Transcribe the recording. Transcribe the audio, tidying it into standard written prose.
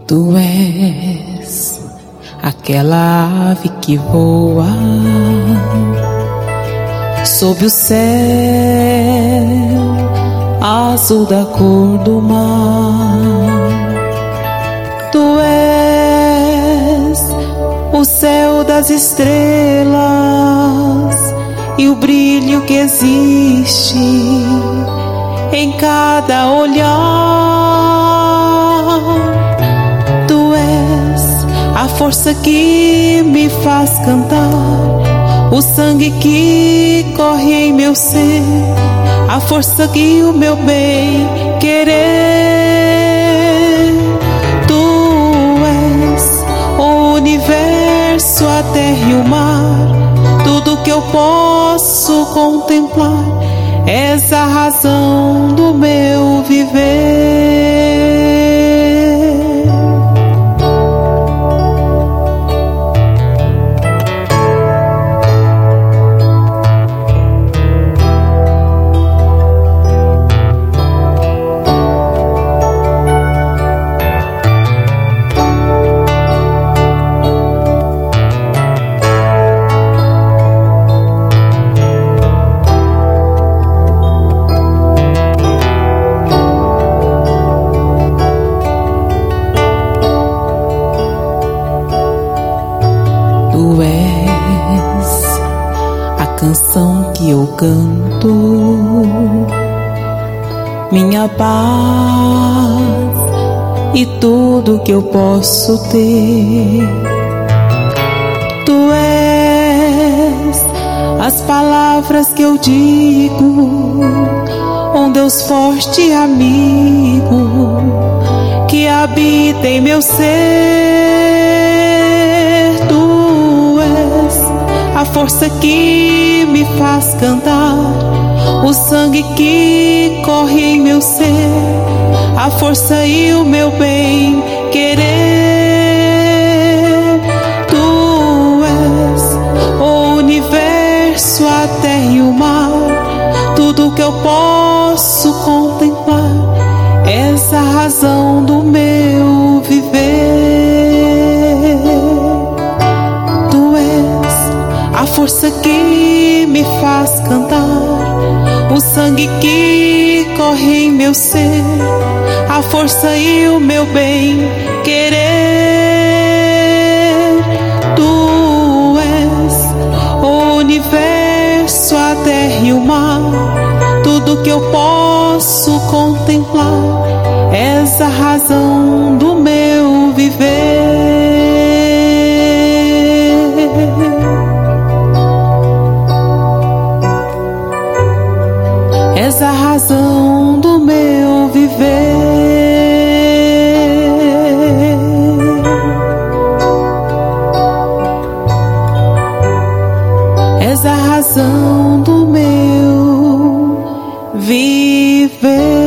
Tu és aquela ave que voa sob o céu azul da cor do mar. Tu és o céu das estrelas e o brilho que existe em cada olhar. Tu és a força que me faz cantar, o sangue que corre em meu ser, a força que o meu bem querer. Tu és o universo, a terra e o mar, tudo que eu posso contemplar. És a razão do meu viver. Tu és a canção que eu canto, minha paz e tudo que eu posso ter. Tu és as palavras que eu digo, um Deus forte e amigo que habita em meu ser. A força que me faz cantar, o sangue que corre em meu ser, a força e o meu bem querer. Tu és o universo, a terra e o mar, tudo que eu posso contemplar. És a razão do meu viver. A força que me faz cantar, o sangue que corre em meu ser, a força e o meu bem querer. Tu és o universo, a terra e o mar, tudo que eu posso contemplar. És a razão do meu viver. És a razão do meu viver. És a razão do meu viver.